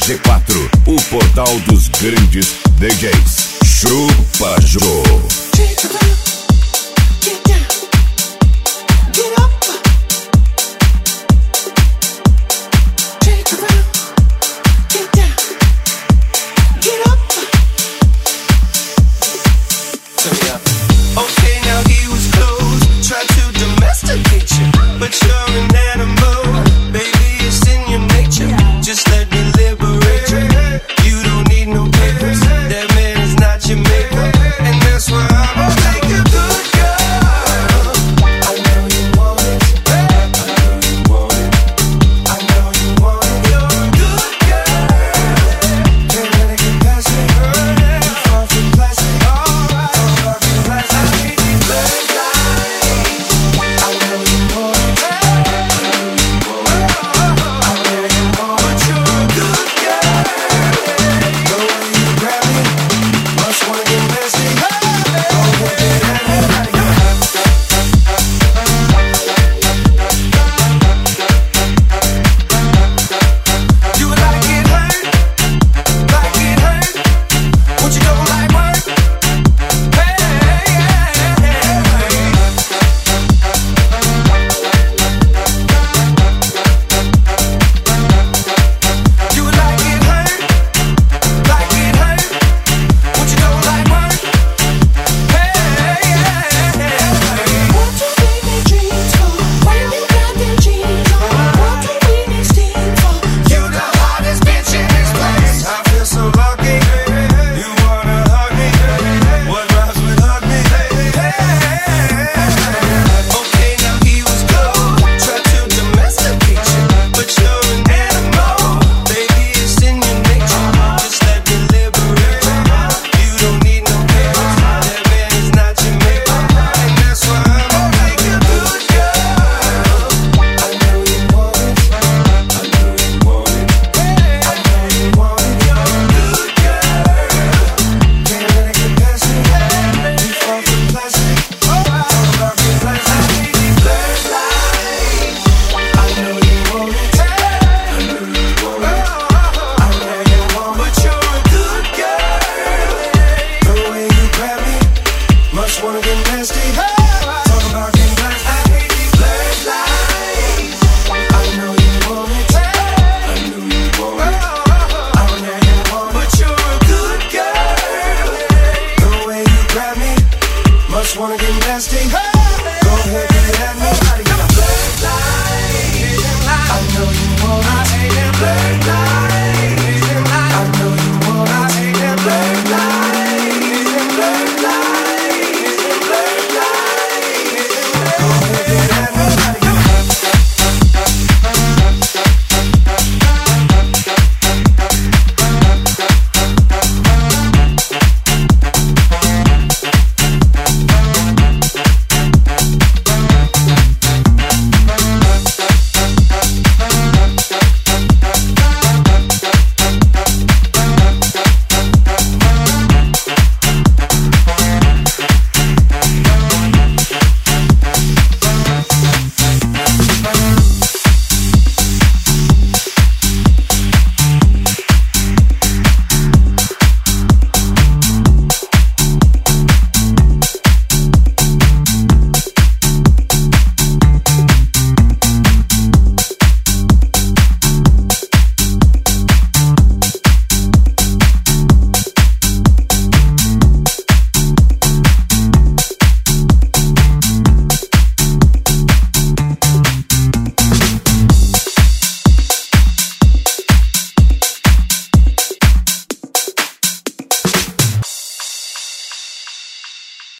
G4, o portal dos grandes DJs. Chupa Jô. But you're an animal, baby, it's in your nature. Just let me liberate you. You don't need no papers. That man is not your maker, and that's why I'm gonna make you good girl. I know you want it. I know you want it. I know you want it. You're a good girl. Can't let it get past me. You fall from plastic. Alright, I need these blood lines. I know you want it. Wanna get nasty? Go ahead, get at me. I know you want it.